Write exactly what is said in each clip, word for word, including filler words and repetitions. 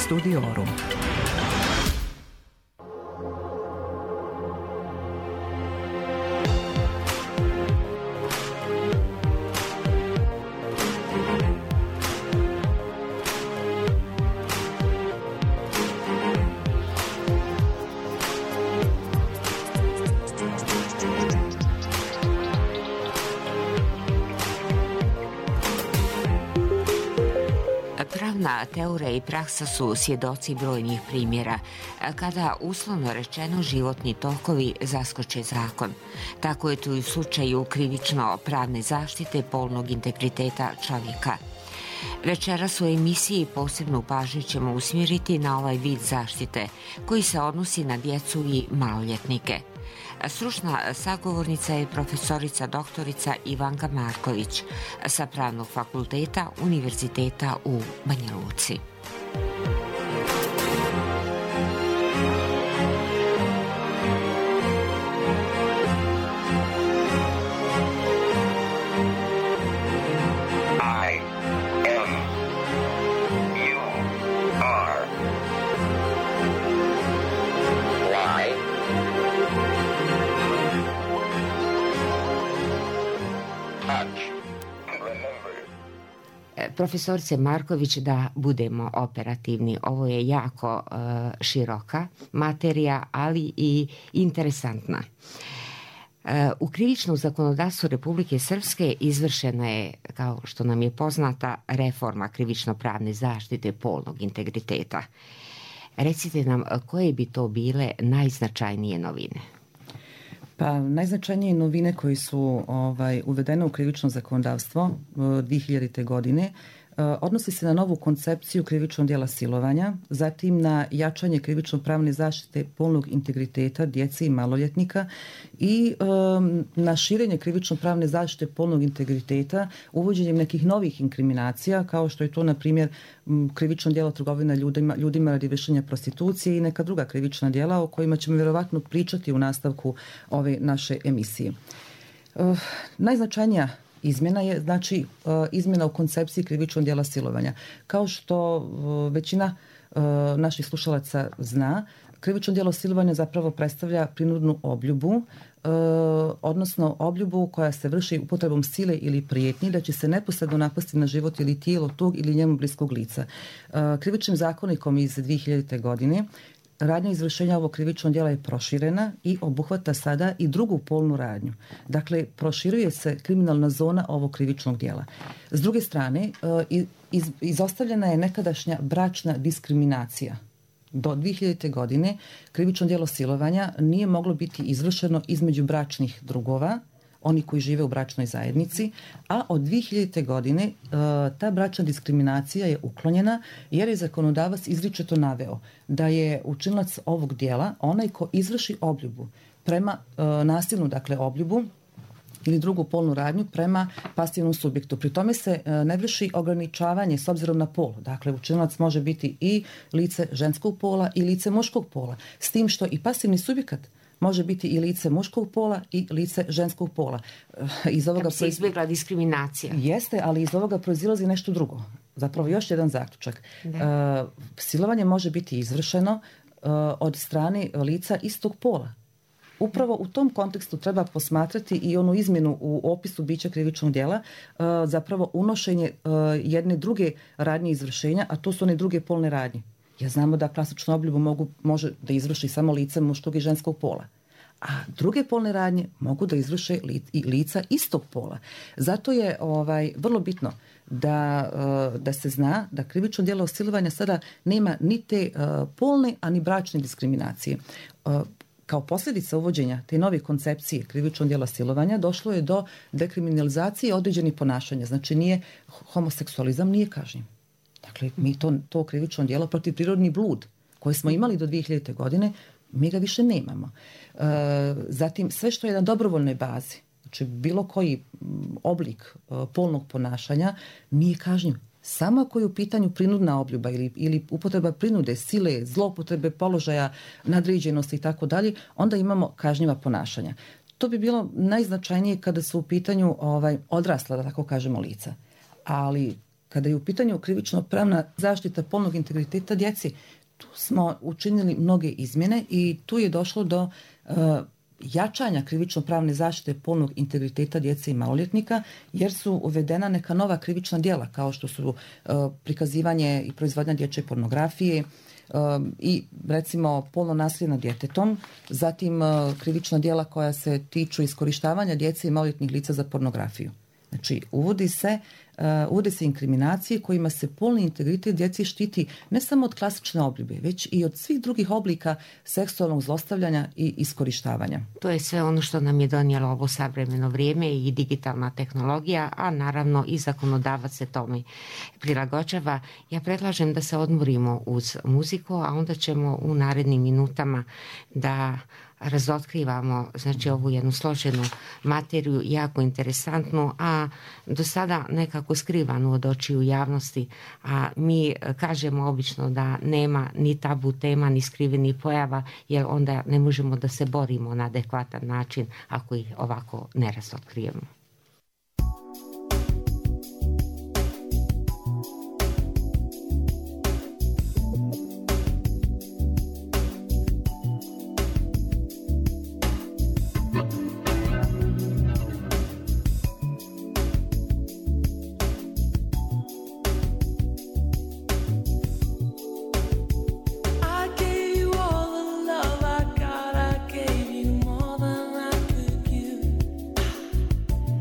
Studiorum. Teorija i praksa su svjedoci brojnih primjera kada, uslovno rečeno, životni tokovi zaskoče zakon. Tako je to i u slučaju krivično-pravne zaštite polnog integriteta čovjeka. Večeras u emisiji posebnu pažnju ćemo usmjeriti na ovaj vid zaštite koji se odnosi na djecu i maloljetnike. Stručna sagovornica je profesorica doktorica Ivanka Marković sa Pravnog fakulteta Univerziteta u Banja Luci. Profesorice Marković, da budemo operativni, ovo je jako uh, široka materija, ali i interesantna. Uh, u krivičnom zakonodavstvu Republike Srpske izvršena je, kao što nam je poznata, reforma krivično-pravne zaštite polnog integriteta. Recite nam, koje bi to bile najznačajnije novine? Pa najznačajnije novine koje su ovaj, uvedene u krivično zakonodavstvo dvije hiljadite. godine odnosi se na novu koncepciju krivičnog djela silovanja, zatim na jačanje krivično-pravne zaštite polnog integriteta djece i maloljetnika i um, na širenje krivično-pravne zaštite polnog integriteta uvođenjem nekih novih inkriminacija, kao što je to, na primjer, krivično djelo trgovina ljudima, ljudima radi vršenja prostitucije i neka druga krivična djela o kojima ćemo vjerovatno pričati u nastavku ove naše emisije. Uh, najznačajnija izmjena je, znači, izmjena u koncepciji krivičnog djela silovanja. Kao što većina naših slušalaca zna, krivično djelo silovanja zapravo predstavlja prinudnu obljubu, odnosno obljubu koja se vrši upotrebom sile ili prijetnji da će se neposredno napasti na život ili tijelo tog ili njemu bliskog lica. Krivičnim zakonikom iz dvije hiljadite. godine radnja izvršenja ovog krivičnog djela je proširena i obuhvata sada i drugu polnu radnju. Dakle, proširuje se kriminalna zona ovog krivičnog djela. S druge strane, iz, izostavljena je nekadašnja bračna diskriminacija. Do dvije hiljadite. godine krivično djelo silovanja nije moglo biti izvršeno između bračnih drugova, oni koji žive u bračnoj zajednici, a od dvije hiljadite. godine ta bračna diskriminacija je uklonjena jer je zakonodavac izričito naveo da je učinilac ovog djela onaj ko izvrši obljubu prema nasilnu, dakle obljubu ili drugu polnu radnju prema pasivnom subjektu. Pri tome se ne vrši ograničavanje s obzirom na pol. Dakle, učinilac može biti i lice ženskog pola i lice muškog pola, s tim što i pasivni subjekat može biti i lice muškog pola i lice ženskog pola. Iz ovoga kako se izbjegla diskriminacija. Jeste, ali iz ovoga proizilazi nešto drugo. Zapravo još jedan zaključak. Uh, silovanje može biti izvršeno uh, od strane lica istog pola. Upravo u tom kontekstu treba posmatrati i onu izmjenu u opisu bića krivičnog djela, uh, zapravo unošenje uh, jedne druge radnje izvršenja, a to su one druge polne radnje. Ja znamo da klasičnu obljubu mogu, može da izvrši samo lice muškog i ženskog pola. A druge polne radnje mogu da izvrše li, i lica istog pola. Zato je ovaj, vrlo bitno da, uh, da se zna da krivično djelo silovanja sada nema ni te uh, polne, a ni bračne diskriminacije. Uh, Kao posljedica uvođenja te nove koncepcije krivičnog djela silovanja došlo je do dekriminalizacije određenih ponašanja. Znači, nije homoseksualizam nije kažnjen. Dakle, mi to, to krivično djelo protiv prirodni blud koje smo imali do dvije hiljadite. godine, mi ga više nemamo. E, zatim, sve što je na dobrovoljnoj bazi, znači bilo koji oblik e, polnog ponašanja nije kažnjen. Samo ako je u pitanju prinudna obljuba ili, ili upotreba prinude, sile, zloupotrebe položaja, nadređenosti i tako dalje, onda imamo kažnjiva ponašanja. To bi bilo najznačajnije kada su u pitanju ovaj, odrasla, da tako kažemo, lica. Ali kada je u pitanju krivično pravna zaštita polnog integriteta djeci, tu smo učinili mnoge izmjene i tu je došlo do uh, jačanja krivično pravne zaštite polnog integriteta djece i maloljetnika, jer su uvedena neka nova krivična djela kao što su uh, prikazivanje i proizvodnja dječje pornografije, Um, i recimo polno nasilje nad djetetom, zatim uh, krivična djela koja se tiču iskorištavanja djece i maloljetnih lica za pornografiju. Znači, uvodi se, uh, uvode se inkriminacije kojima se polni integritet djeci štiti ne samo od klasične obljube, već i od svih drugih oblika seksualnog zlostavljanja i iskorištavanja. To je sve ono što nam je donijelo ovo savremeno vrijeme i digitalna tehnologija, a naravno i zakonodavac se tome prilagođava. Ja predlažem da se odmorimo uz muziku, a onda ćemo u narednim minutama da razotkrivamo, znači, ovu jednu složenu materiju, jako interesantnu, a do sada nekako skrivanu od očiju javnosti, a mi kažemo obično da nema ni tabu tema, ni skrivenih pojava, jer onda ne možemo da se borimo na adekvatan način ako ih ovako ne razotkrijemo. Love I got, I gave you more than I could give.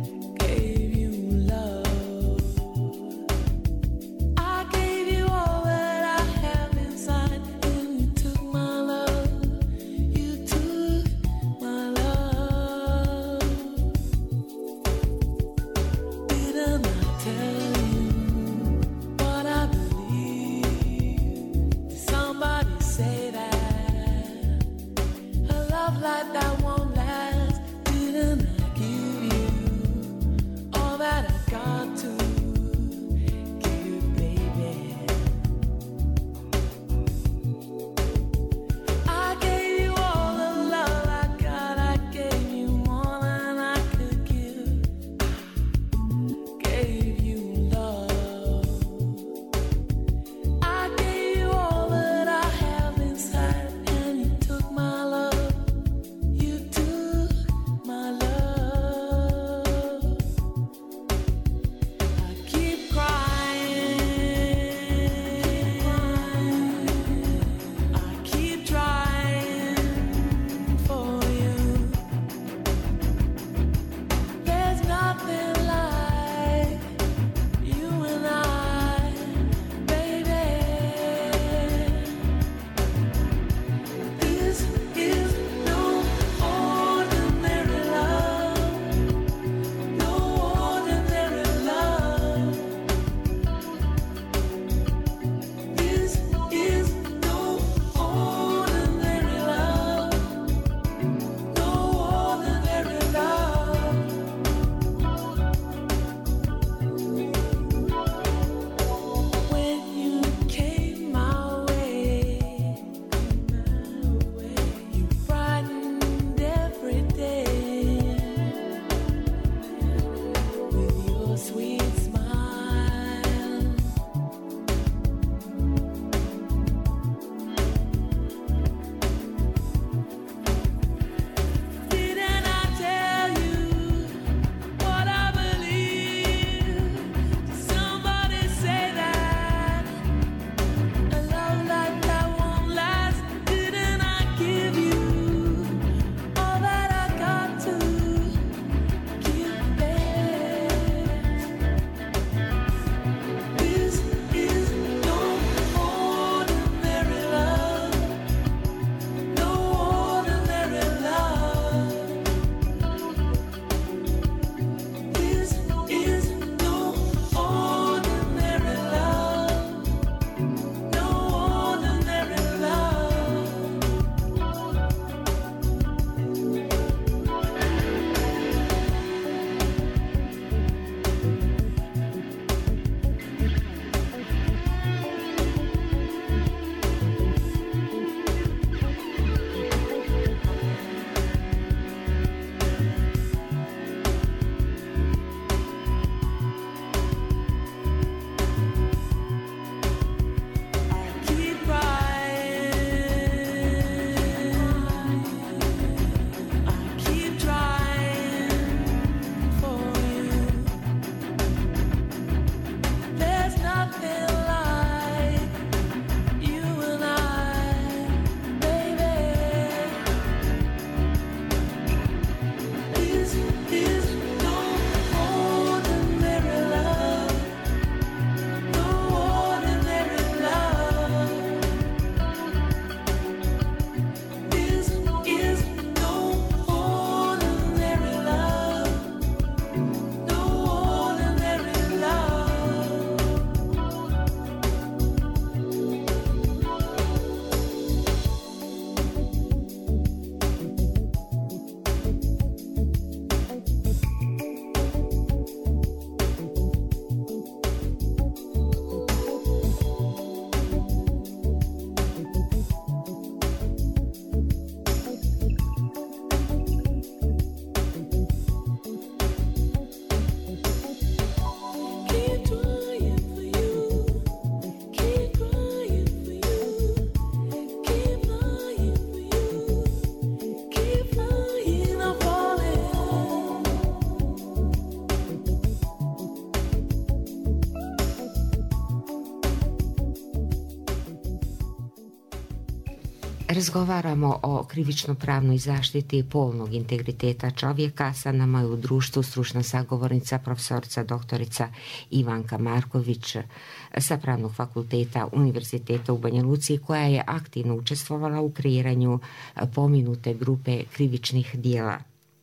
Razgovaramo o krivično-pravnoj zaštiti polnog integriteta čovjeka. Sa nama je u društvu stručna sagovornica profesorica doktorica Ivanka Marković sa Pravnog fakulteta Univerziteta u Banja Luci, koja je aktivno učestvovala u kreiranju pomenute grupe krivičnih dijela.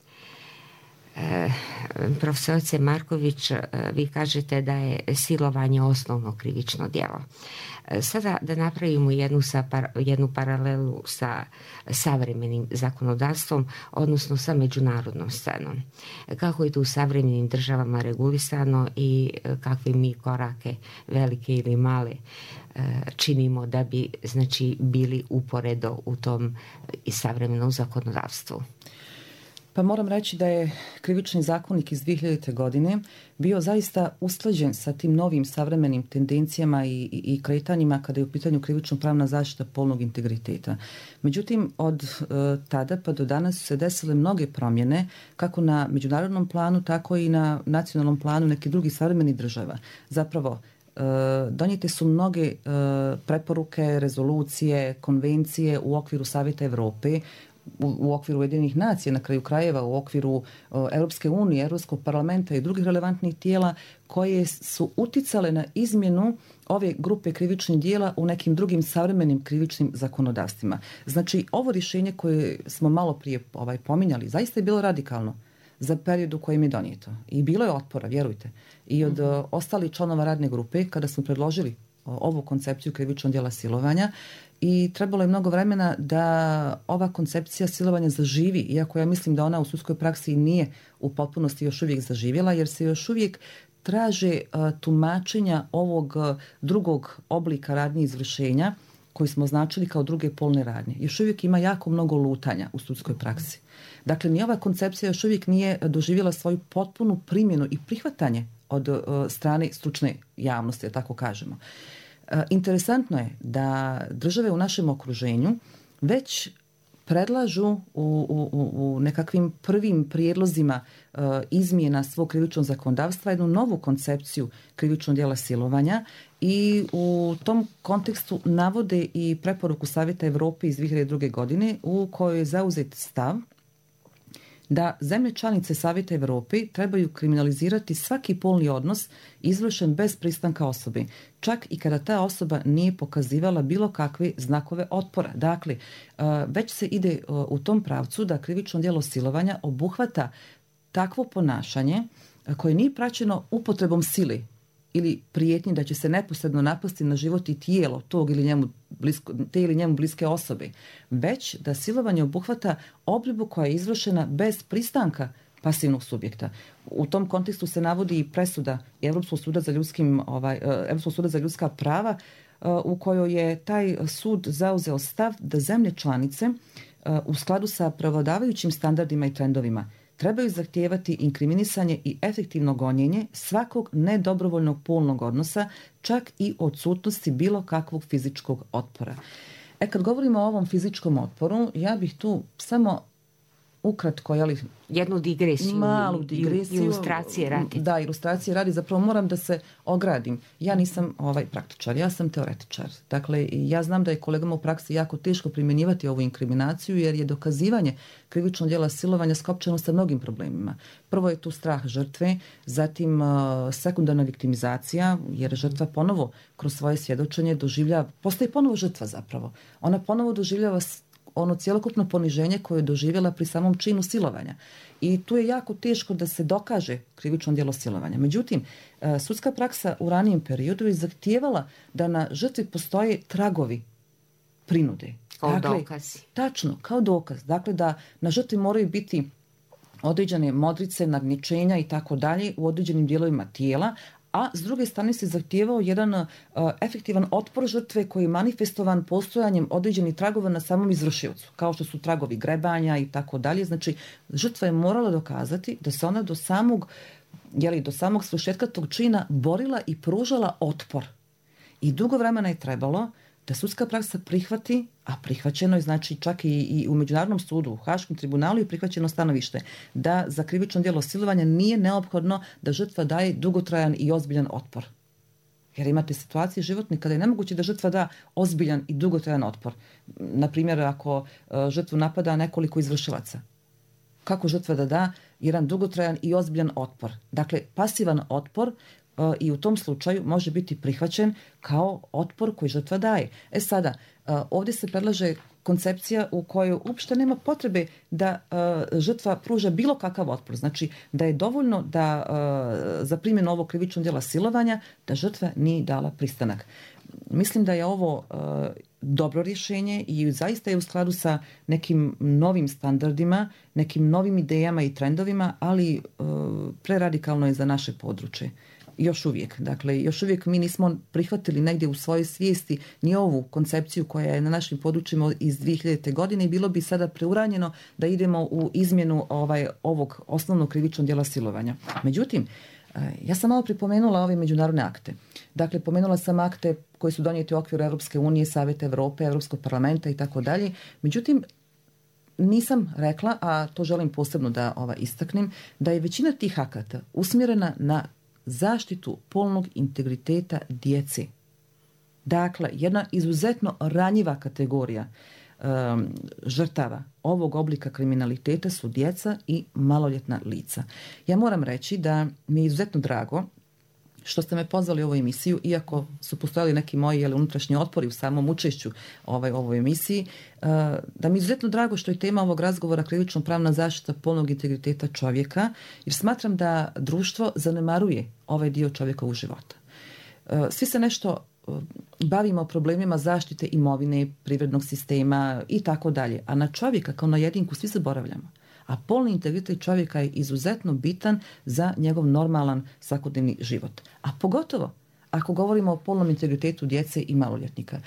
E, profesorice Marković, vi kažete da je silovanje osnovno krivično djelo. Sada da napravimo jednu, sa, jednu paralelu sa savremenim zakonodavstvom, odnosno sa međunarodnom scenom. Kako je to u savremenim državama regulisano i kakve mi korake, velike ili male, činimo da bi, znači, bili uporedo u tom i savremenom zakonodavstvu? Pa moram reći da je krivični zakonik iz dvije hiljadite. godine bio zaista usklađen sa tim novim savremenim tendencijama i, i, i kretanjima kada je u pitanju krivično-pravna zaštita polnog integriteta. Međutim, od e, tada pa do danas su se desile mnoge promjene, kako na međunarodnom planu, tako i na nacionalnom planu nekih drugih savremenih država. Zapravo, e, donijete su mnoge e, preporuke, rezolucije, konvencije u okviru Savjeta Evrope, U, u okviru Ujedinjenih nacija, na kraju krajeva, u okviru uh, Europske unije, Europskog parlamenta i drugih relevantnih tijela koje su uticale na izmjenu ove grupe krivičnih dijela u nekim drugim savremenim krivičnim zakonodavstvima. Znači, ovo rješenje koje smo malo prije ovaj, pominjali, zaista je bilo radikalno za period u kojem je donijeto. I bilo je otpora, vjerujte. I od uh, ostalih članova radne grupe, kada smo predložili uh, ovu koncepciju krivičnog djela silovanja, i trebalo je mnogo vremena da ova koncepcija silovanja zaživi, iako ja mislim da ona u sudskoj praksi nije u potpunosti još uvijek zaživjela, jer se još uvijek traže uh, tumačenja ovog uh, drugog oblika radnje izvršenja koji smo označili kao druge polne radnje. Još uvijek ima jako mnogo lutanja u sudskoj praksi. Dakle, ni ova koncepcija još uvijek nije doživjela svoju potpunu primjenu i prihvatanje od uh, strane stručne javnosti, da tako kažemo. Interesantno je da države u našem okruženju već predlažu u, u, u nekakvim prvim prijedlozima uh, izmjena svog krivičnog zakonodavstva jednu novu koncepciju krivičnog djela silovanja i u tom kontekstu navode i preporuku Savjeta Evrope iz dvije hiljadite druge. godine u kojoj je zauzet stav da zemlje članice Savjeta Evrope trebaju kriminalizirati svaki polni odnos izvršen bez pristanka osobe, čak i kada ta osoba nije pokazivala bilo kakve znakove otpora. Dakle, već se ide u tom pravcu da krivično djelo silovanja obuhvata takvo ponašanje koje nije praćeno upotrebom sile ili prijetnji da će se neposredno napasti na život i tijelo tog ili njemu blisko, te ili njemu bliske osobe, već da silovanje obuhvata obljubu koja je izvršena bez pristanka pasivnog subjekta. U tom kontekstu se navodi i presuda Europskog suda za ljudskim, ovaj, Europskog suda za ljudska prava u kojoj je taj sud zauzeo stav da zemlje članice u skladu sa prevladavajućim standardima i trendovima trebaju zahtijevati inkriminisanje i efektivno gonjenje svakog nedobrovoljnog polnog odnosa, čak i odsutnosti bilo kakvog fizičkog otpora. E, kad govorimo o ovom fizičkom otporu, ja bih tu samo ukratko, jeli, jednu digresiju, malu digresiju, ilustracije radi. Da, ilustracije radi. Zapravo moram da se ogradim. Ja nisam ovaj praktičar, ja sam teoretičar. Dakle, ja znam da je kolegama u praksi jako teško primjenjivati ovu inkriminaciju, jer je dokazivanje krivičnog djela silovanja skopčano sa mnogim problemima. Prvo je tu strah žrtve, zatim uh, sekundarna viktimizacija, jer žrtva ponovo kroz svoje svjedočenje doživljava, postaje ponovo žrtva zapravo. Ona ponovo doživljava ono cjelokupno poniženje koje je doživjela pri samom činu silovanja. I tu je jako teško da se dokaže krivično djelo silovanja. Međutim, sudska praksa u ranijem periodu je zahtijevala da na žrtvi postoje tragovi prinude. Kao dakle, dokazi. Tačno, kao dokaz. Dakle, da na žrtvi moraju biti određene modrice, nagničenja i tako dalje u određenim dijelovima tijela, a s druge strane se zahtijevao jedan uh, efektivan otpor žrtve koji je manifestovan postojanjem određenih tragova na samom izvršiocu, kao što su tragovi grebanja i tako dalje. Znači, žrtva je morala dokazati da se ona do samog, jeli, do samog svršetka tog čina borila i pružala otpor. I dugo vremena je trebalo da sudska praksa prihvati, a prihvaćeno je znači čak i, i u Međunarodnom sudu, u Haškom tribunalu je prihvaćeno stanovište da za krivično djelo silovanja nije neophodno da žrtva daje dugotrajan i ozbiljan otpor. Jer imate situacije životne kada je nemoguće da žrtva da ozbiljan i dugotrajan otpor. Naprimjer, ako žrtvu napada nekoliko izvršilaca. Kako žrtva da da jedan dugotrajan i ozbiljan otpor? Dakle, pasivan otpor i u tom slučaju može biti prihvaćen kao otpor koji žrtva daje. E sada, ovdje se predlaže koncepcija u kojoj uopšte nema potrebe da uh, žrtva pruža bilo kakav otpor. Znači da je dovoljno da uh, za primjenu ovog krivičnog djela silovanja da žrtva nije dala pristanak. Mislim da je ovo uh, dobro rješenje i zaista je u skladu sa nekim novim standardima, nekim novim idejama i trendovima, ali uh, preradikalno je za naše područje. Još uvijek. Dakle, još uvijek mi nismo prihvatili negdje u svojoj svijesti ni ovu koncepciju koja je na našim područjima iz dvije hiljadite. godine i bilo bi sada preuranjeno da idemo u izmjenu ovaj, ovog osnovnog krivičnog djela silovanja. Međutim, ja sam malo pripomenula ove međunarodne akte. Dakle, pomenula sam akte koji su donijeti u okviru Europske unije, Savjeta Europe, Europskog parlamenta i tako dalje. Međutim, nisam rekla, a to želim posebno da ovaj, istaknem, da je većina tih akata usmjerena na zaštitu polnog integriteta djece. Dakle, jedna izuzetno ranjiva kategorija um, žrtava ovog oblika kriminaliteta su djeca i maloljetna lica. Ja moram reći da mi je izuzetno drago što ste me pozvali u ovu emisiju, iako su postojali neki moji jeli, unutrašnji otpori u samom učešću ovaj, ovoj emisiji, uh, da mi je izuzetno drago što je tema ovog razgovora krivično pravna zaštita polnog integriteta čovjeka, jer smatram da društvo zanemaruje ovaj dio čovjekovog života. Uh, svi se nešto uh, bavimo problemima zaštite imovine, privrednog sistema i tako dalje, a na čovjeka kao na jedinku svi zaboravljamo. A polni integritet čovjeka je izuzetno bitan za njegov normalan svakodnevni život. A pogotovo ako govorimo o polnom integritetu djece i maloljetnika.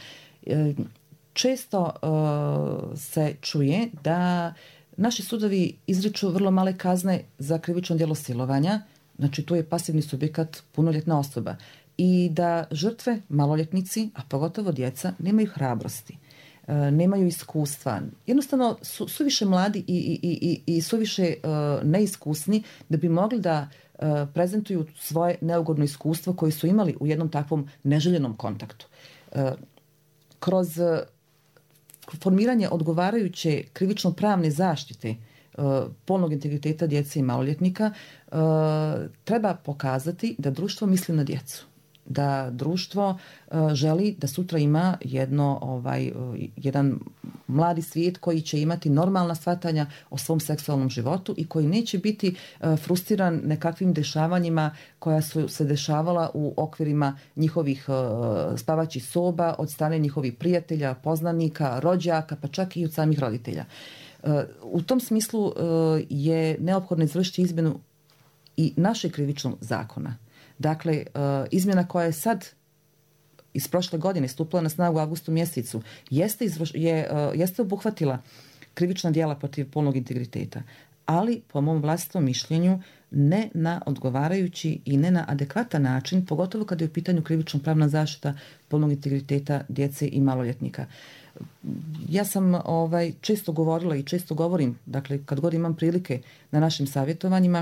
Često se čuje da naši sudovi izriču vrlo male kazne za krivično djelo silovanja, znači tu je pasivni subjekat punoljetna osoba, i da žrtve, maloljetnici, a pogotovo djeca, nemaju hrabrosti, nemaju iskustva. Jednostavno su suviše mladi i, i, i, i suviše uh, neiskusni da bi mogli da uh, prezentuju svoje neugodno iskustvo koje su imali u jednom takvom neželjenom kontaktu. Uh, kroz uh, formiranje odgovarajuće krivično pravne zaštite uh, polnog integriteta djece i maloljetnika uh, treba pokazati da društvo misli na djecu. Da društvo uh, želi da sutra ima jedno, ovaj, uh, jedan mladi svijet koji će imati normalna shvatanja o svom seksualnom životu i koji neće biti uh, frustriran nekakvim dešavanjima koja su se dešavala u okvirima njihovih uh, spavaćih soba od strane njihovih prijatelja, poznanika, rođaka, pa čak i od samih roditelja. Uh, u tom smislu uh, je neophodno izvršiti izmjenu i našeg krivičnog zakona. Dakle, izmjena koja je sad iz prošle godine stupila na snagu u avgustu mjesecu jeste, izvrš, je, jeste obuhvatila krivična djela protiv polnog integriteta, ali po mom vlastitom mišljenju ne na odgovarajući i ne na adekvatan način, pogotovo kada je u pitanju krivično pravna zaštita polnog integriteta djece i maloljetnika. Ja sam ovaj, često govorila i često govorim, dakle, kad god imam prilike na našim savjetovanjima,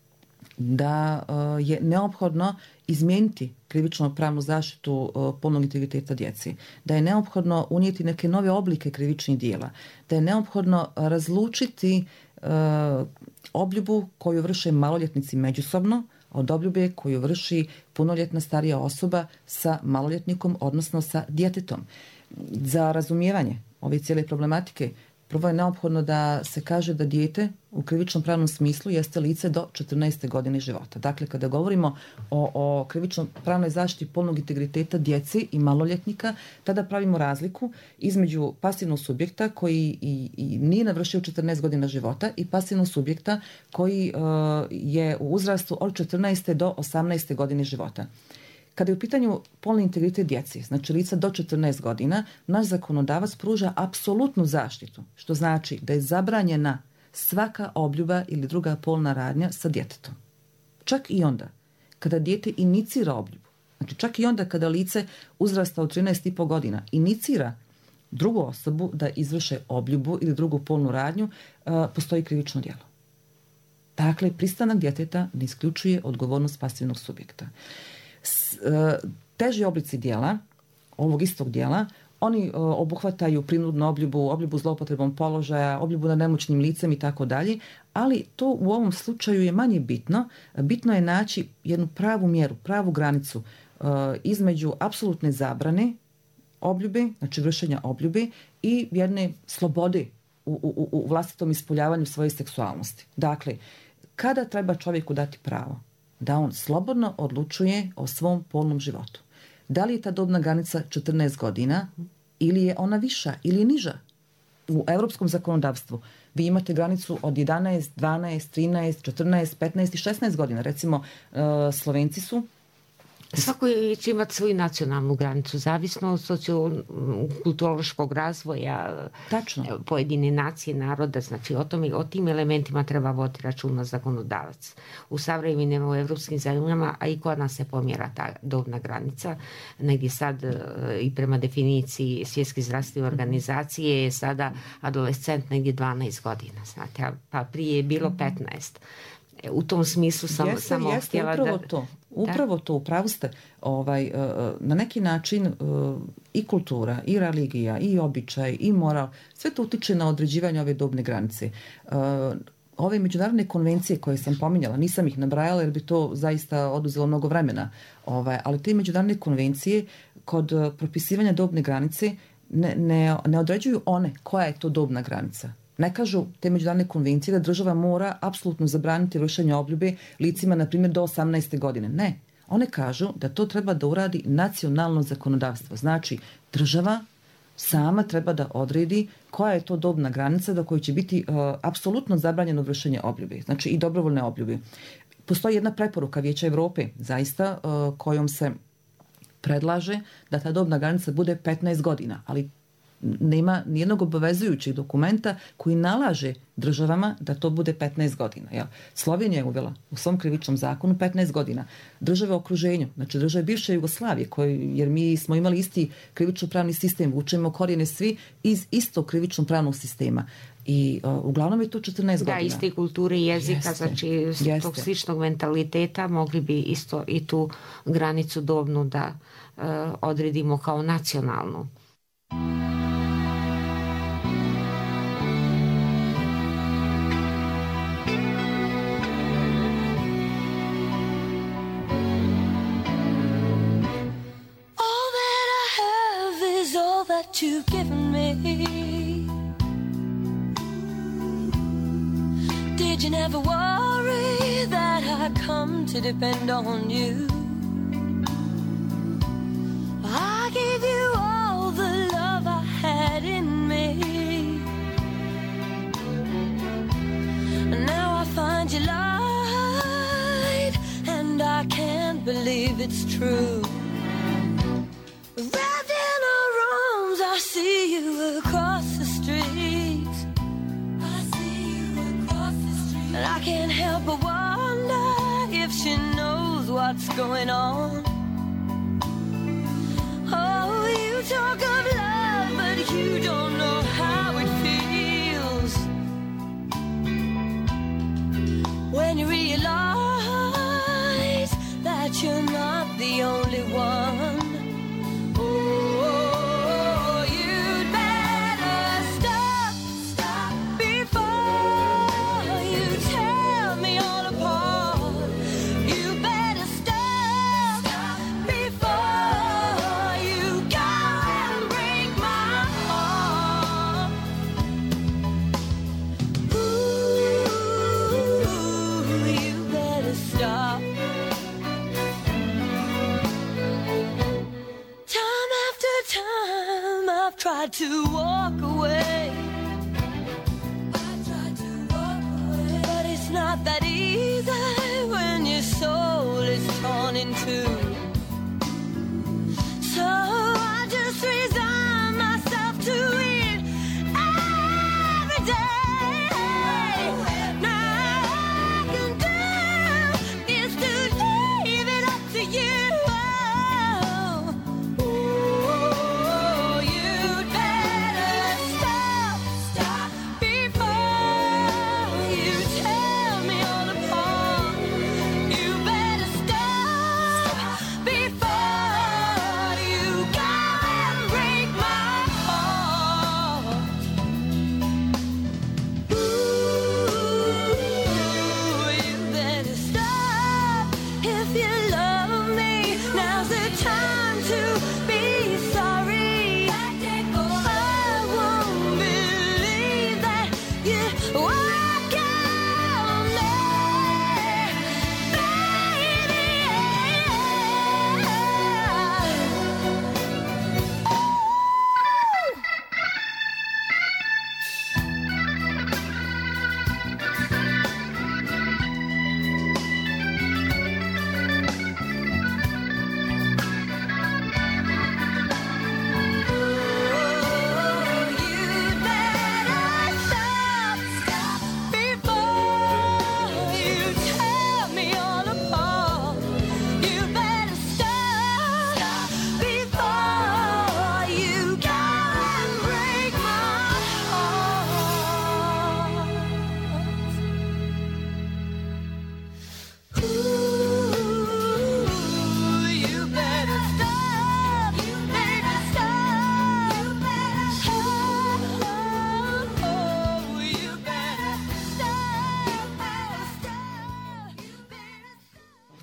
da uh, je neophodno izmijeniti krivično pravnu zaštitu uh, polnog integriteta djece, da je neophodno unijeti neke nove oblike krivičnih djela, da je neophodno razlučiti uh, obljubu koju vrše maloljetnici međusobno od obljube koju vrši punoljetna starija osoba sa maloljetnikom, odnosno sa djetetom. Za razumijevanje ove cijele problematike prvo je neophodno da se kaže da dijete u krivičnom pravnom smislu jeste lice do četrnaeste godine života. Dakle, kada govorimo o, o krivičnom pravnoj zaštiti polnog integriteta djece i maloljetnika, tada pravimo razliku između pasivnog subjekta koji i, i nije navršio četrnaest godina života i pasivnog subjekta koji uh, je u uzrastu od četrnaeste do osamnaeste godine života. Kada je u pitanju polni integritet djece, znači lica do četrnaest godina, naš zakonodavac pruža apsolutnu zaštitu, što znači da je zabranjena svaka obljuba ili druga polna radnja sa djetetom. Čak i onda kada dijete inicira obljubu, znači čak i onda kada lice uzrasta od trinaest i po godina inicira drugu osobu da izvrše obljubu ili drugu polnu radnju, postoji krivično djelo. Dakle, pristanak djeteta ne isključuje odgovornost pasivnog subjekta. Teži oblici dijela, ovog istog dijela, oni obuhvataju prinudnu obljubu, obljubu zloupotrebom položaja, obljubu nad nemoćnim licem i tako dalje, ali to u ovom slučaju je manje bitno. Bitno je naći jednu pravu mjeru, pravu granicu između apsolutne zabrane obljube, znači vršenja obljube i jedne slobode u, u, u vlastitom ispoljavanju svoje seksualnosti. Dakle, kada treba čovjeku dati pravo da on slobodno odlučuje o svom polnom životu? Da li je ta dobna granica četrnaest godina ili je ona viša ili je niža? U europskom zakonodavstvu vi imate granicu od jedanaest, dvanaest, trinaest, četrnaest, petnaest i šesnaest godina. Recimo, Slovenci su Svako će imati svoju nacionalnu granicu, zavisno od sociokulturološkog razvoja. Tačno. Pojedine nacije, naroda, znači o, tome, o tim elementima treba voditi računa zakonodavac. U savremenim u evropskim zemljama, a i kod nas se pomjera ta dobna granica, negdje sad i prema definiciji Svjetske zdravstvene organizacije je sada adolescent negdje dvanaest godina, znate, pa prije je bilo petnaest. U tom smislu sam jeste, samo jeste, htjela upravo da... To, upravo da. to, upravo ste. Ovaj, na neki način i kultura, i religija, i običaj, i moral, sve to utiče na određivanje ove dobne granice. Ove međunarodne konvencije koje sam pominjala, nisam ih nabrajala jer bi to zaista oduzelo mnogo vremena, ovaj, ali te međunarodne konvencije kod propisivanja dobne granice ne, ne, ne određuju one koja je to dobna granica. Ne kažu te međunarodne konvencije da država mora apsolutno zabraniti vršenje obljube licima, na primjer, do osamnaeste godine. Ne. One kažu da to treba da uradi nacionalno zakonodavstvo. Znači, država sama treba da odredi koja je to dobna granica do koje će biti uh, apsolutno zabranjeno vršenje obljube. Znači, i dobrovoljne obljube. Postoji jedna preporuka Vijeća Evrope, zaista, uh, kojom se predlaže da ta dobna granica bude petnaest godina, ali nema nijednog obavezujućeg dokumenta koji nalaže državama da to bude petnaest godina. Jel? Slovenija je uvela u svom krivičnom zakonu petnaest godina. Države u okruženju, znači države bivše Jugoslavije, koji, jer mi smo imali isti krivično pravni sistem, vučemo korijene svi iz istog krivično pravnog sistema. I uh, uglavnom je to četrnaest da, godina. Da, iste kulture i jezika, jeste, znači jeste. Tog sličnog mentaliteta mogli bi isto i tu granicu dobnu da uh, odredimo kao nacionalnu. You've given me. Did you never worry that I come to depend on you? I gave you all the love I had in me, and now I find you lied, and I can't believe it's true. I see you across the street. I see you across the street. And I can't help but wonder if she knows what's going on. Oh, you talk of love, but you don't know how it feels when you realize that you're not the only one. Tried to walk away. I tried to walk away. But it's not that easy when your soul is torn in two. So I just resign myself to it every day. Now all I can do is to leave it up to you.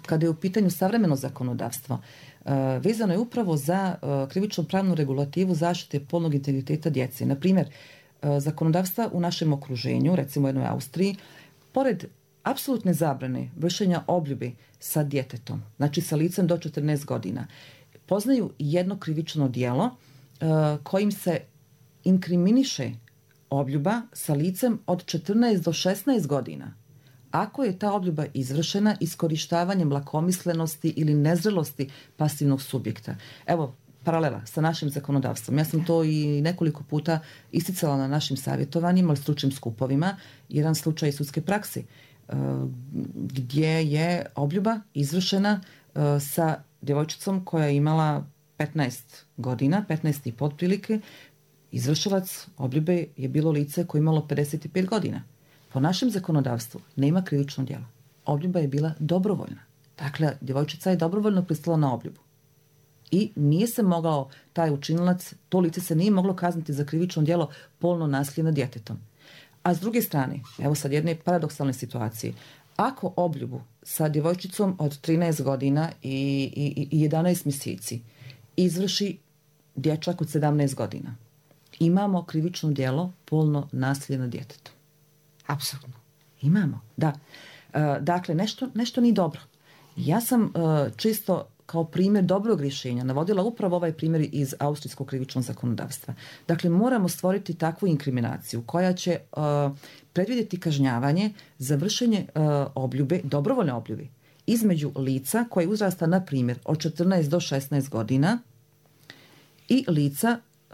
kada je u pitanju savremeno zakonodavstvo, vezano je upravo za krivično pravnu regulativu zaštite polnog integriteta djece. Na primjer, zakonodavstva u našem okruženju, recimo u jednoj Austriji, pored apsolutne zabrane vršenja obljube sa djetetom, znači sa licem do četrnaest godina, poznaju jedno krivično djelo kojim se inkriminiše obljuba sa licem od četrnaest do šesnaest godina. Ako je ta obljuba izvršena iskorištavanjem lakomislenosti ili nezrelosti pasivnog subjekta. Evo, paralela sa našim zakonodavstvom. Ja sam to i nekoliko puta isticala na našim savjetovanjima, ali stručnim skupovima. Jedan slučaj sudske prakse gdje je obljuba izvršena sa djevojčicom koja je imala petnaest godina, petnaest i po otprilike. Izvršilac obljube je bilo lice koje je imalo pedeset pet godina. Po našem zakonodavstvu nema krivičnog djela. Obljuba je bila dobrovoljna. Dakle, djevojčica je dobrovoljno pristala na obljubu. I nije se mogao taj učinilac, to lice se nije moglo kazniti za krivično djelo polno nasilje nad djetetom. A s druge strane, evo sad jedne paradoksalne situacije, ako obljubu sa djevojčicom od trinaest godina i, i, i jedanaest mjeseci izvrši dječak od sedamnaest godina, imamo krivično djelo polno nasilje nad djetetom. Apsolutno. Imamo, da. E, dakle, nešto, nešto nije dobro. Ja sam e, čisto kao primjer dobrog rješenja navodila upravo ovaj primjer iz austrijskog krivičnog zakonodavstva. Dakle, moramo stvoriti takvu inkriminaciju koja će e, predvidjeti kažnjavanje za vršenje e, obljube, dobrovoljne obljube, između lica koje uzrasta, na primjer, od četrnaest do šesnaest godina i lica e,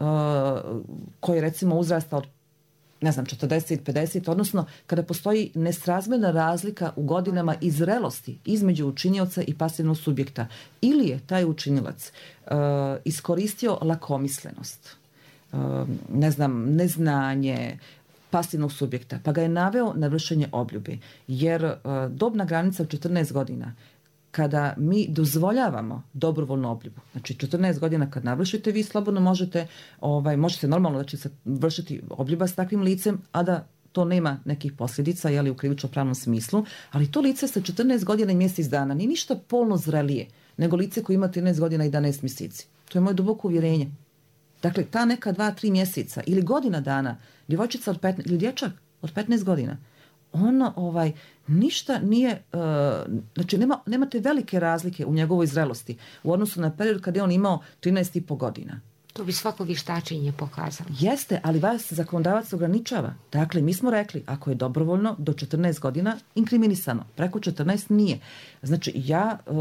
koje recimo uzrasta od ne znam, četrdeset pedeset, odnosno kada postoji nesrazmjerna razlika u godinama i zrelosti između učinioca i pasivnog subjekta. Ili je taj učinilac uh, iskoristio lakomislenost, uh, ne znam, neznanje pasivnog subjekta, pa ga je naveo na vršenje obljube. Jer uh, dobna granica od četrnaest godina, kada mi dozvoljavamo dobrovoljnu obljubu, znači četrnaest godina kad navršite, vi slobodno možete, ovaj, možete normalno znači, vršiti obljuba s takvim licem, a da to nema nekih posljedica, jeli, u krivično pravnom smislu, ali to lice sa četrnaest godina i mjesec dana nije ništa polno zrelije nego lice koje ima trinaest godina i jedanaest mjeseci. To je moje duboko uvjerenje. Dakle, ta neka dva, tri mjeseca ili godina dana, djevojčica od petnaest, ili dječak od petnaest godina, ono ovaj, ništa nije, uh, znači nema, nemate velike razlike u njegovoj zrelosti u odnosu na period kada je on imao trinaest i po godina. To bi svako vještačenje pokazalo. Jeste, ali vas zakonodavac ograničava. Dakle, mi smo rekli, ako je dobrovoljno do četrnaest godina inkriminisano, preko četrnaest nije. Znači, ja uh,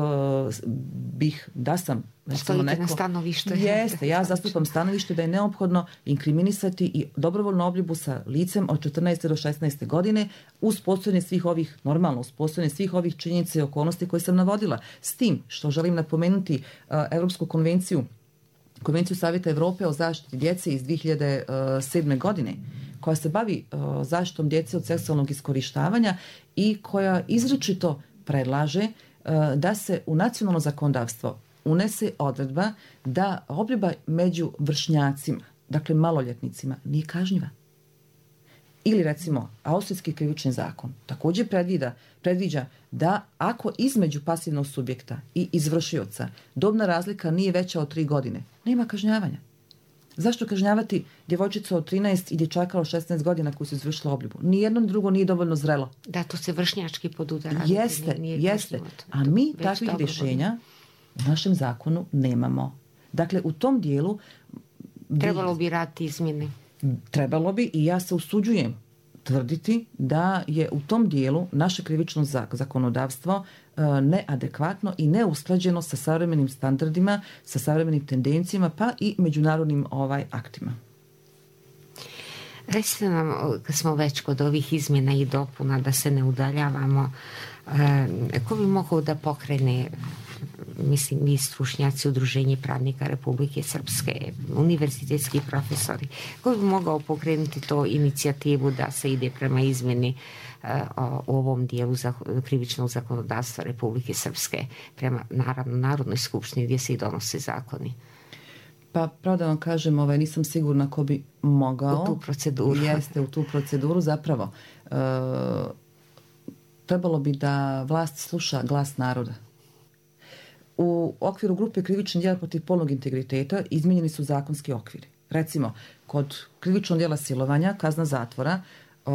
bih, da sam... Stojite neko, na stanovište. Jeste, ja zastupam stanovište da je neophodno inkriminisati i dobrovoljnu obljubu sa licem od četrnaeste do šesnaeste godine uz postojanje svih ovih, normalno, uz postojanje svih ovih činjenica i okolnosti koje sam navodila. S tim što želim napomenuti uh, Europsku konvenciju Konvenciju Savjeta Europe o zaštiti djece iz dvije hiljade sedme. godine, koja se bavi uh, zaštitom djece od seksualnog iskorištavanja i koja izričito predlaže uh, da se u nacionalno zakonodavstvo unese odredba da obljuba među vršnjacima, dakle maloljetnicima, nije kažnjiva. Ili recimo, austrijski krivični zakon također predvida, predviđa da ako između pasivnog subjekta i izvršioca dobna razlika nije veća od tri godine, nema kažnjavanja. Zašto kažnjavati djevojčicu od trinaest i dječaka od šesnaest godina koji su izvršili obljubu? Nijedno ni drugo nije dovoljno zrelo. Da, to se vršnjački podudara. Jeste, nije jeste. A mi takvih rješenja u našem zakonu nemamo. Dakle, u tom dijelu... Trebalo bi raditi izmjene. Trebalo bi i ja se usuđujem tvrditi da je u tom dijelu naše krivično zakonodavstvo neadekvatno i neusklađeno sa savremenim standardima, sa savremenim tendencijama, pa i međunarodnim ovaj aktima. Recite nam, kad smo već kod ovih izmjena i dopuna, da se ne udaljavamo, ko bi mogao da pokrene, mislim, mi stručnjaci Udruženje pravnika Republike Srpske, univerzitetski profesori, ko bi mogao pokrenuti to inicijativu da se ide prema izmjeni uh, u ovom dijelu za, krivičnog zakonodavstva Republike Srpske prema, naravno, Narodnoj skupštini gdje se i donose zakoni? Pa, pravo da vam kažem, ovaj, nisam sigurna ko bi mogao. U tu proceduru. Jeste, u tu proceduru zapravo. E, trebalo bi da vlast sluša glas naroda. U okviru grupe krivičnih djela protiv polnog integriteta izmijenjeni su zakonski okviri. Recimo, kod krivičnog djela silovanja kazna zatvora uh,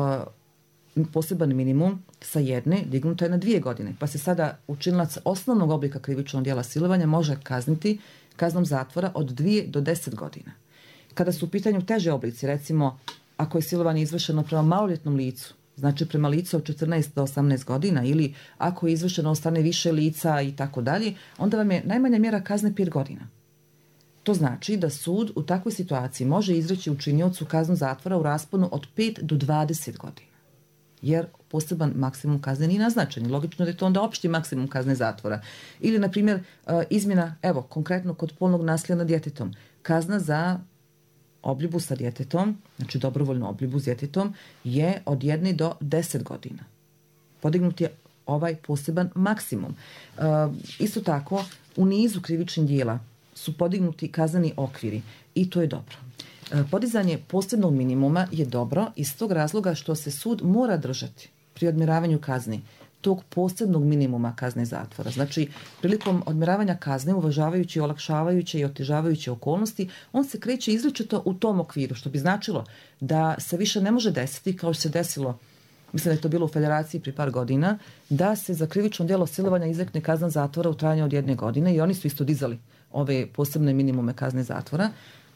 poseban minimum sa jedne dignuta je na dvije godine, pa se sada učinilac osnovnog oblika krivičnog djela silovanja može kazniti kaznom zatvora od dvije do deset godina. Kada su u pitanju teže oblici, recimo ako je silovanje izvršeno prema maloljetnom licu, znači prema licu od četrnaest do osamnaest godina, ili ako je izvršeno od strane više lica i tako dalje, onda vam je najmanja mjera kazne pet godina. To znači da sud u takvoj situaciji može izreći učiniocu kaznu zatvora u rasponu od pet do dvadeset godina. Jer poseban maksimum kazne nije naznačen. Logično da je to onda opšti maksimum kazne zatvora. Ili, na primjer, izmjena, evo, konkretno kod polnog nasilja nad djetetom, kazna za obljubu sa djetetom, znači dobrovoljnu obljubu s djetetom, je od jedne do deset godina. Podignut je ovaj poseban maksimum. E, isto tako, u nizu krivičnih djela su podignuti kazneni okviri i to je dobro. E, podizanje posebnog minimuma je dobro iz tog razloga što se sud mora držati pri odmjeravanju kazni tog posebnog minimuma kazne zatvora. Znači, prilikom odmjeravanja kazne, uvažavajući, olakšavajuće i otežavajuće okolnosti, on se kreće izričito u tom okviru, što bi značilo da se više ne može desiti, kao što se desilo, mislim da je to bilo u Federaciji prije par godina, da se za krivično djelo silovanja izrekne kazna zatvora u trajanju od jedne godine i oni su isto dizali ove posebne minimume kazne zatvora,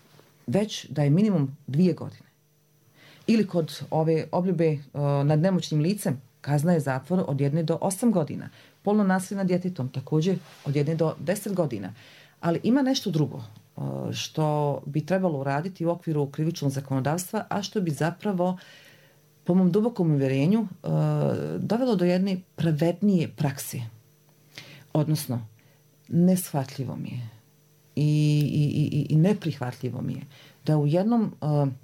već da je minimum dvije godine. Ili kod ove obljube uh, nad nemoćnim licem, kazna je zatvor od jedne do osam godina. Polno nasilje nad djetetom također od jedne do deset godina. Ali ima nešto drugo što bi trebalo uraditi u okviru krivičnog zakonodavstva, a što bi zapravo, po mom dubokom uvjerenju, dovelo do jedne pravednije prakse. Odnosno, neshvatljivo mi je i, i, i, i neprihvatljivo mi je da u jednom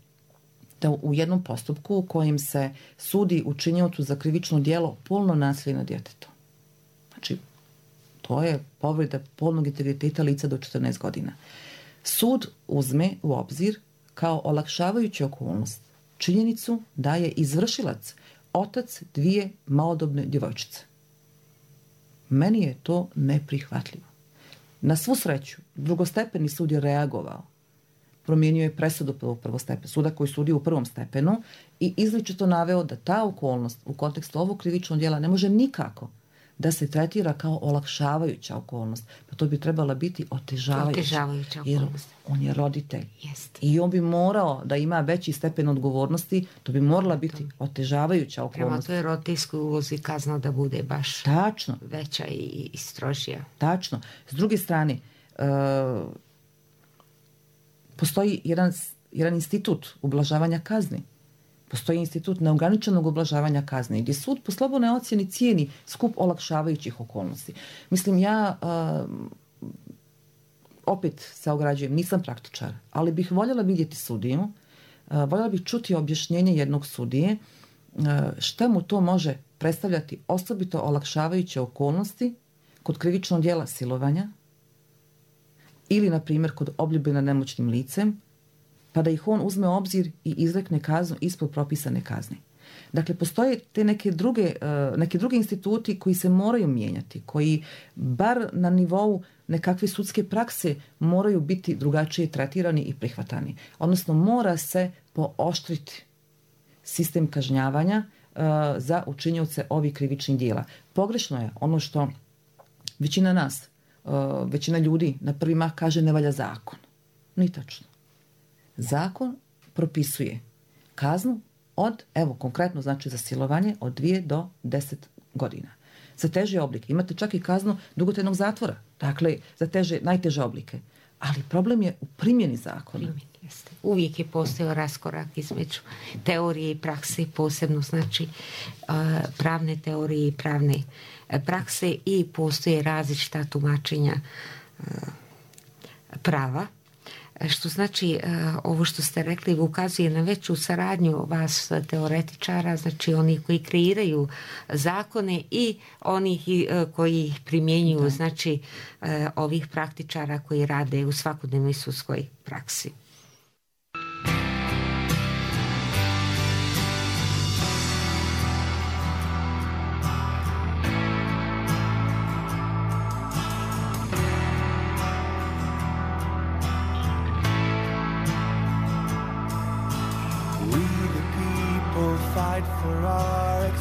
da u jednom postupku u kojem se sudi učiniocu za krivično djelo polno nasilje nad djetetom. Znači, to je povreda polnog integriteta lica do četrnaest godina. Sud uzme u obzir kao olakšavajuću okolnost činjenicu da je izvršilac otac dvije malodobne djevojčice. Meni je to neprihvatljivo. Na svu sreću, drugostepeni sud je reagovao. Promijenio je presudu prvostepen, suda koji sudi u prvom stepenu i izričito naveo da ta okolnost u kontekstu ovog krivičnog djela ne može nikako da se tretira kao olakšavajuća okolnost. Pa to bi trebala biti otežavajuća. Otežavajuća jer okolnost. On je roditelj. Jest. I on bi morao da ima veći stepen odgovornosti, to bi morala biti otežavajuća okolnost. Prema toj roditeljskoj ulozi kazna da bude baš Tačno. veća i, i strožija. Tačno. S druge strane, uh, postoji jedan, jedan institut ublažavanja kazni. Postoji institut neograničenog ublažavanja kazne gdje sud po slobodnoj ocjeni cijeni skup olakšavajućih okolnosti. Mislim, ja uh, opet se ograđujem, nisam praktičar, ali bih voljela vidjeti sudiju, uh, voljela bih čuti objašnjenje jednog sudije uh, šta mu to može predstavljati osobito olakšavajuće okolnosti kod krivičnog djela silovanja ili, na primjer, kod obljube nad nemoćnim licem, pa da ih on uzme u obzir i izrekne kaznu ispod propisane kazne. Dakle, postoje te neke druge, neke druge instituti koji se moraju mijenjati, koji bar na nivou nekakve sudske prakse moraju biti drugačije tretirani i prihvatani. Odnosno, mora se pooštriti sistem kažnjavanja uh, za učinioce ovih krivičnih djela. Pogrešno je ono što većina nas, uh, većina ljudi na prvi mah kaže ne valja zakon. Nije tačno. Zakon propisuje kaznu od, evo konkretno znači za silovanje, od dvije do deset godina. Za teže oblike imate čak i kaznu dugotrajnog zatvora, dakle za teže, najteže oblike. Ali problem je u primjeni zakona. Jeste. Uvijek je postojao raskorak između teorije i prakse, posebno znači pravne teorije i pravne prakse, i postoje različita tumačenja prava. Što znači, ovo što ste rekli ukazuje na veću saradnju vas teoretičara, znači oni koji kreiraju zakone i onih koji ih primjenjuju, da. Znači ovih praktičara koji rade u svakodnevnoj sudskoj praksi.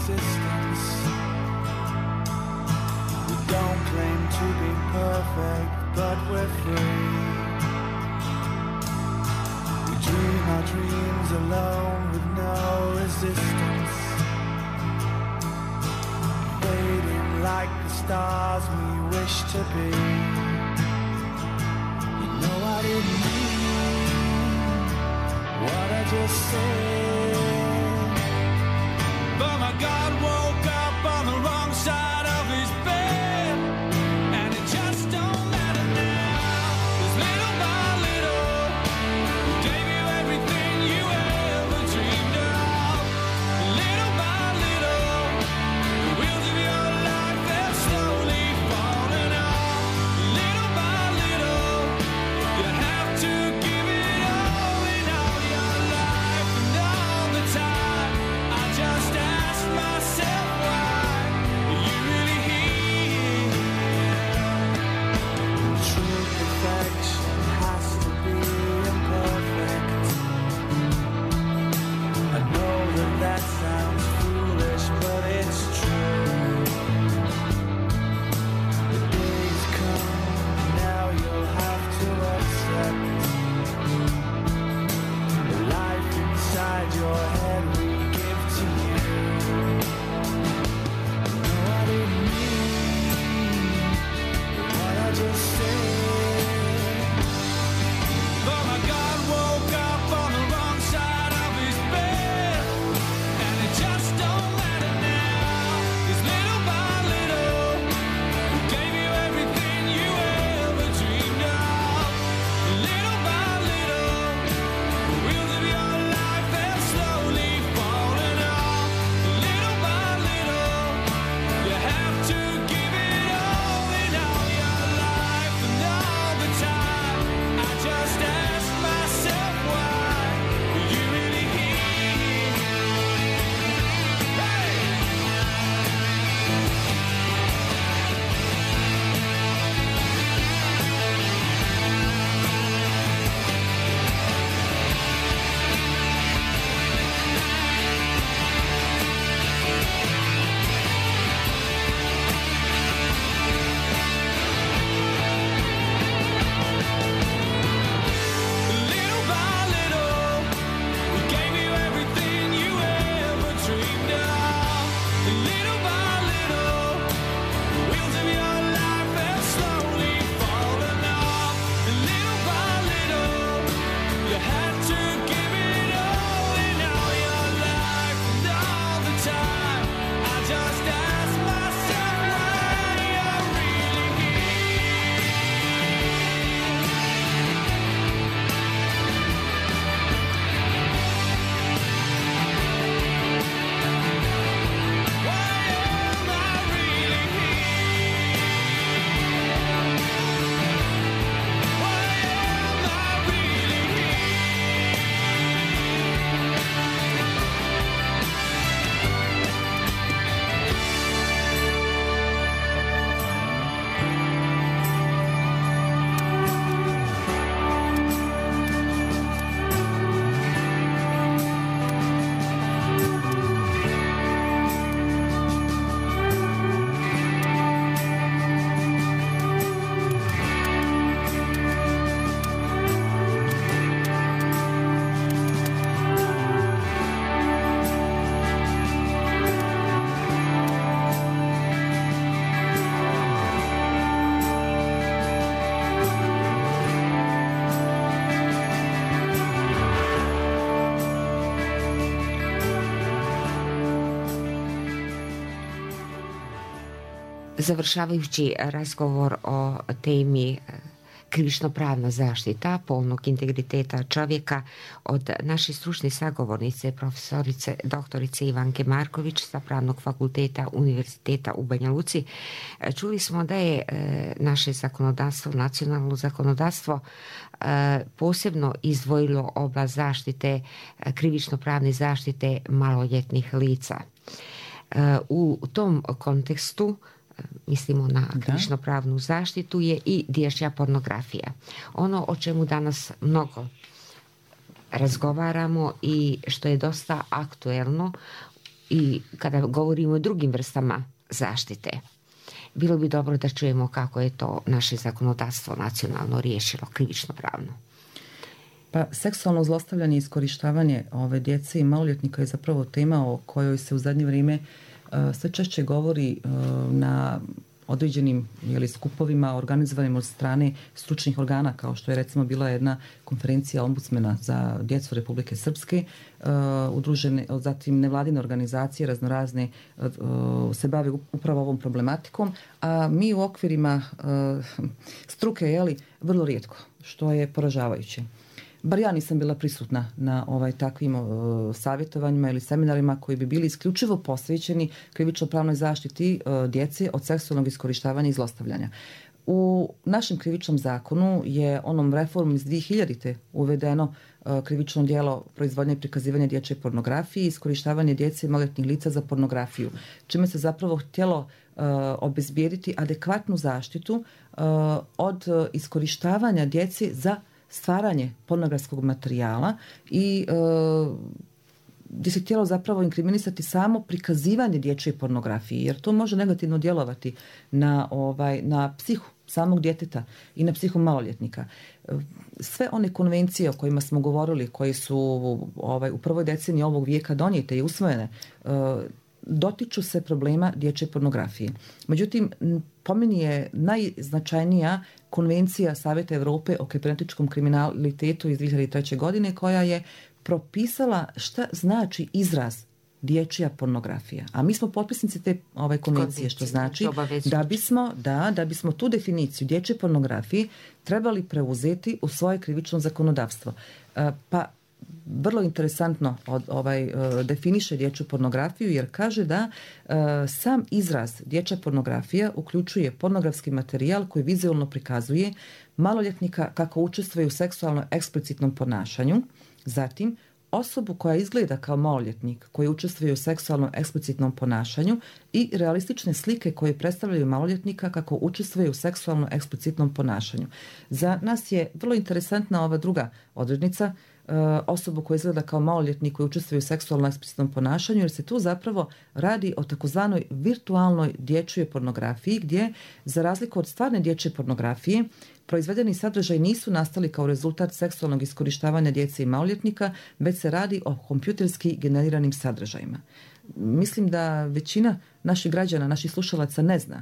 existence. We don't claim to be perfect, but we're free. We dream our dreams alone with no resistance, fading like the stars we wish to be. You know I didn't mean what I just said, but my God woke up on the wrong side of his bed, and it just don't matter now, 'cause little by little he gave you everything you ever dreamed of. Little by little the wheels of your life, they're slowly falling off. Little by little you have to give it all in all your life, and all the time I just ask myself why you really here. True perfection has to be imperfect. I know that that sounds foolish, but it's true. The days come, now you'll have to accept the life inside your head we give to you. No, I didn't mean what I just said, but my God woke up on the wrong side of his bed, and it just don't matter now, 'cause little by little he gave you everything you ever dreamed of. Little by little the wheels of your life, they're slowly falling off. Little by little you have to give it all in all your life, and all the time I just ask myself why you really here. Hey! Little by little we gave you everything you ever dreamed of. Little by little the wheels of your life, they're slowly falling off. Little by little you had to give it all in all your life, and all the time I just ask myself why you're really here. Why am I really here? Why am I really Završavajući razgovor o temi e, krivično-pravna zaštita polnog integriteta čovjeka od naše stručne sagovornice, profesorice doktorice Ivanke Marković sa Pravnog fakulteta Univerziteta u Banja Luci, e, čuli smo da je e, naše zakonodavstvo, nacionalno zakonodavstvo, e, posebno izdvojilo oblast zaštite, e, krivično-pravne zaštite maloljetnih lica. E, u tom kontekstu mislimo na krivično-pravnu zaštitu je i dječja pornografija. Ono o čemu danas mnogo razgovaramo i što je dosta aktuelno I kada govorimo o drugim vrstama zaštite, bilo bi dobro da čujemo kako je to naše zakonodavstvo nacionalno riješilo, krivično pravno. Pa seksualno zlostavljanje i iskorištavanje ove djece i maloljetnika je zapravo tema o kojoj se u zadnje vrijeme uh, sve češće govori uh, na određenim jeli, skupovima organizovanim od strane stručnih organa, kao što je recimo bila jedna konferencija ombudsmena za djecu Republike Srpske, uh, udružene, zatim nevladine organizacije raznorazne uh, se bave upravo ovom problematikom, a mi u okvirima uh, struke jeli, vrlo rijetko, što je poražavajuće. Bar ja nisam bila prisutna na ovaj takvim uh, savjetovanjima ili seminarima koji bi bili isključivo posvećeni krivično-pravnoj zaštiti uh, djece od seksualnog iskorištavanja i zlostavljanja. U našem krivičnom zakonu je onom reformom iz dvije hiljadite uvedeno uh, krivično djelo proizvodnje i prikazivanja dječje pornografije i iskorištavanje djece i maloljetnih lica za pornografiju, čime se zapravo htjelo uh, obezbijediti adekvatnu zaštitu uh, od uh, iskorištavanja djece za stvaranje pornografskog materijala i e, gdje se htjelo zapravo inkriminisati samo prikazivanje dječje pornografije, jer to može negativno djelovati na, ovaj, na psihu samog djeteta i na psihu maloljetnika. Sve one konvencije o kojima smo govorili, koje su ovaj, u prvoj deceniji ovog vijeka donijete i usvojene, e, dotiču se problema dječje pornografije. Međutim, po meni je najznačajnija Konvencija Savjeta Europe o kibernetičkom kriminalitetu iz dvije hiljade treće. godine, koja je propisala šta znači izraz dječja pornografija. A mi smo potpisnici te ove konvencije, što znači da bismo, da, da bismo tu definiciju dječje pornografije trebali preuzeti u svoje krivično zakonodavstvo. Pa vrlo interesantno od, ovaj, definiše dječju pornografiju, jer kaže da uh, sam izraz dječja pornografija uključuje pornografski materijal koji vizualno prikazuje maloljetnika kako učestvuje u seksualno eksplicitnom ponašanju, zatim osobu koja izgleda kao maloljetnik koji učestvuje u seksualno eksplicitnom ponašanju i realistične slike koje predstavljaju maloljetnika kako učestvuje u seksualno eksplicitnom ponašanju. Za nas je vrlo interesantna ova druga odrednica, osobu koja izgleda kao maloljetnik koji učestvuje u seksualno eksplicitnom ponašanju, jer se tu zapravo radi o takozvanoj virtualnoj dječjoj pornografiji, gdje za razliku od stvarne dječje pornografije proizvedeni sadržaj nisu nastali kao rezultat seksualnog iskorištavanja djece i maloljetnika, već se radi o kompjuterski generiranim sadržajima. Mislim da većina naših građana, naših slušalaca ne zna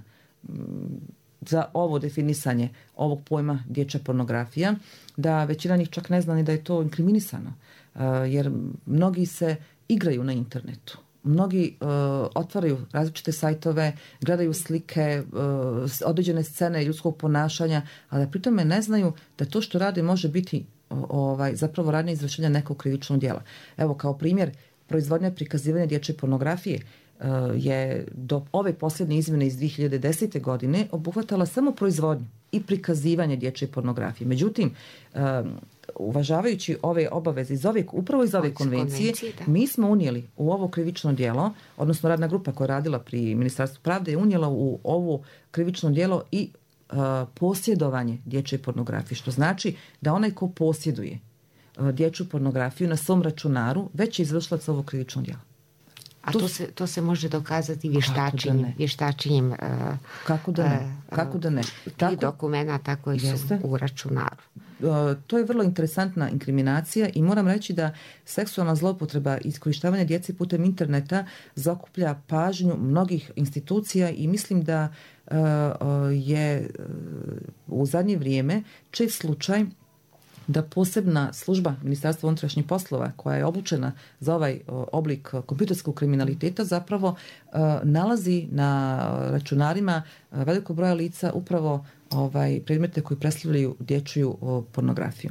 za ovo definisanje ovog pojma dječja pornografija, da većina njih čak ne zna ni da je to inkriminisano, jer mnogi se igraju na internetu. Mnogi uh, otvaraju različite sajtove, gledaju slike, uh, određene scene ljudskog ponašanja, ali da pritome ne znaju da to što rade može biti ovaj, zapravo radnje izvršenja nekog krivičnog djela. Evo kao primjer, proizvodnja i prikazivanje dječje pornografije uh, je do ove posljednje izmjene iz dvije hiljade desete. godine obuhvatala samo proizvodnju i prikazivanje dječje pornografije. Međutim, uh, uvažavajući ove obaveze iz ove, upravo iz ove konvencije, mi smo unijeli u ovo krivično djelo, odnosno radna grupa koja je radila pri Ministarstvu pravde je unijela u ovo krivično djelo i uh, posjedovanje dječje pornografije, što znači da onaj ko posjeduje uh, dječju pornografiju na svom računaru već je izvršilac ovog krivičnog djela. A to se, to se može dokazati vještačenjem. vještačenjem uh, Kako da ne? Uh, Kako da ne? Tako, i dokumenta koji su u računaru. Uh, to je vrlo interesantna inkriminacija i moram reći da seksualna zloupotreba i iskorištavanje djece putem interneta zaokuplja pažnju mnogih institucija i mislim da uh, je uh, u zadnje vrijeme čest slučaj da posebna služba Ministarstva unutrašnjih poslova koja je obučena za ovaj oblik kompjuterskog kriminaliteta zapravo uh, nalazi na računarima uh, velikog broja lica upravo ovaj, predmete koji predstavljaju dječju uh, pornografiju.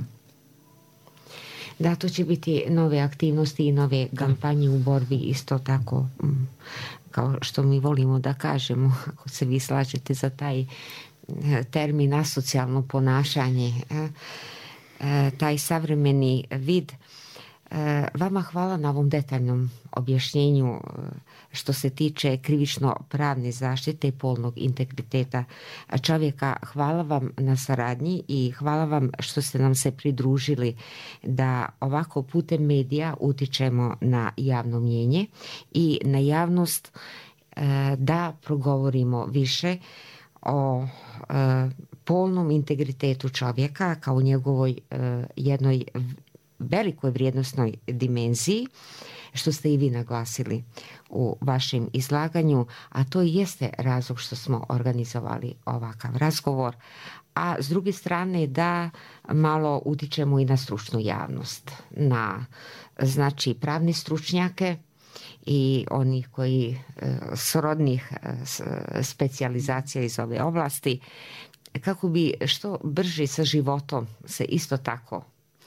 Da, to će biti nove aktivnosti i nove da. kampanje u borbi isto tako, kao što mi volimo da kažemo, ako se vi slažete za taj termin asocijalno ponašanje, taj savremeni vid Vama hvala na ovom detaljnom objašnjenju što se tiče krivično-pravne zaštite polnog integriteta čovjeka. Hvala vam na saradnji i hvala vam što ste nam se pridružili da ovako putem medija utičemo na javno mnjenje i na javnost, da progovorimo više o polnom integritetu čovjeka kao njegovoj jednoj velikoj vrijednosnoj dimenziji, što ste i vi naglasili u vašem izlaganju, a to i jeste razlog što smo organizovali ovakav razgovor, a s druge strane da malo utičemo i na stručnu javnost, na znači pravne stručnjake i onih koji srodnih specijalizacija iz ove oblasti, kako bi što brže sa životom se isto tako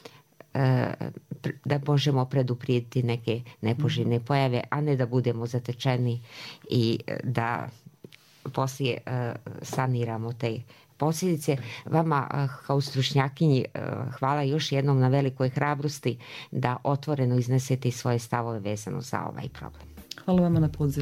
da možemo preduprijediti neke nepoželjne pojave, a ne da budemo zatečeni i da poslije saniramo te posljedice. Vama kao stručnjakinji hvala još jednom na velikoj hrabrosti da otvoreno iznesete svoje stavove vezano za ovaj problem. Hvala vama na pozivu.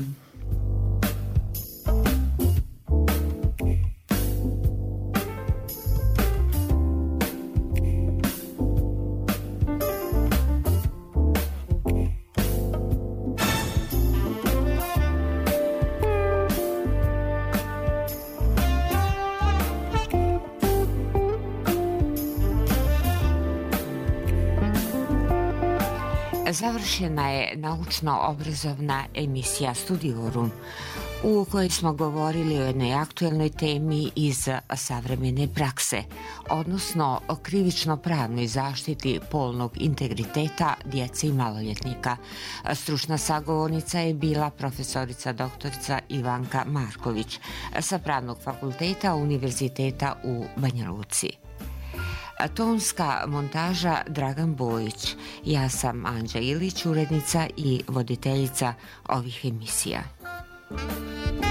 Završena je naučno-obrazovna emisija Studiorum u kojoj smo govorili o jednoj aktuelnoj temi iz savremene prakse, odnosno o krivično-pravnoj zaštiti polnog integriteta djece i maloljetnika. Stručna sagovornica je bila profesorica doktorica Ivanka Marković sa Pravnog fakulteta Univerziteta u Banja Luci. Tonska montaža Dragan Bojić. Ja sam Anđa Ilić, urednica i voditeljica ovih emisija.